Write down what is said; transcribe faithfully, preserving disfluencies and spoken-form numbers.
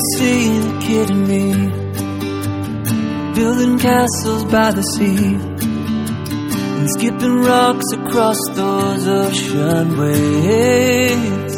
see the kid in me, building castles by the sea, and skipping rocks across those ocean waves.